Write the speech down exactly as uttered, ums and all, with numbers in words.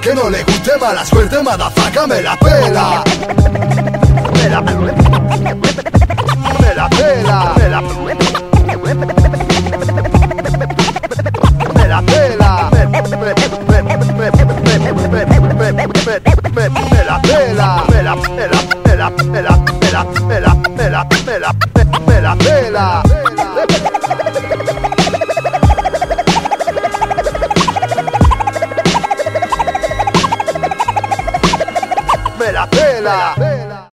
que no le guste mala suerte, madafaca, me la pela. Me la pela. Me la pela. Me la pela. Me la pela. Me la pela. Me la pela. Me la pela. Me la pela. Me la pela. Me la pela.